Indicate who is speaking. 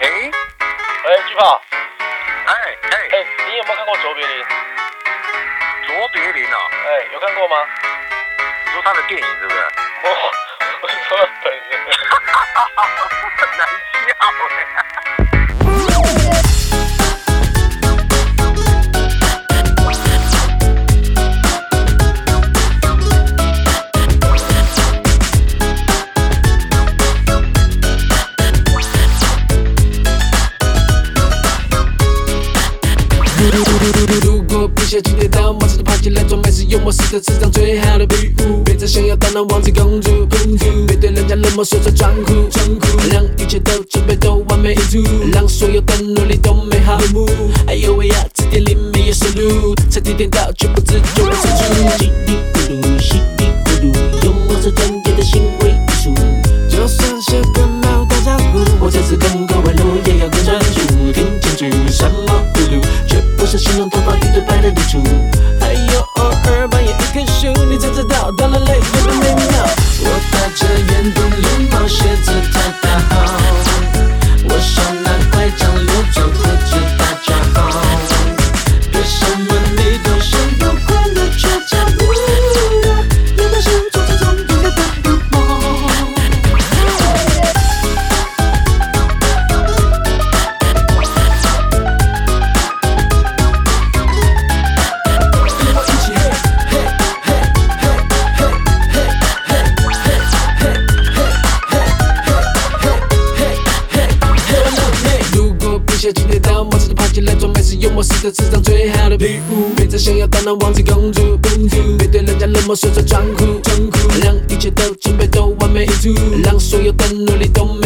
Speaker 1: 巨炮，
Speaker 2: 你有没有看过卓别林？
Speaker 1: 卓别林哦，
Speaker 2: 有看过吗？
Speaker 1: 你说他的电影是不是？
Speaker 2: 我说本人。
Speaker 1: 很难笑哎。
Speaker 3: 如果不小心跌倒，马上就爬起来装没事幽默是个智障最好的礼物。别再想要当那王子公主，别对人家冷漠说说装酷，让一切都准备都完美无误，让所有的努力都美好落幕。哎呦喂呀，字典里没有收录，才体跌倒却不知就会失足。稀里糊涂，稀里糊涂，幽默是专业的行为艺术。就算是个猫打招呼，我这次跟各位路也要更专注，听清楚什么葫芦。不是形容头发一对白的露出，还有偶尔扮演一棵树，你才知道当然累有多美妙。我戴着圆墩绿帽，鞋子太大号，我手拿拐杖，留着胡子大家好。别什么你都想不快乐却找不到，有的是做这种应该的入梦。下去跌倒，马上就爬起来，装没事幽默是个智障最好的礼物。别再想要当那王子公主，别对人家冷漠说说装酷，让一切都准备都完美无误，让所有的努力都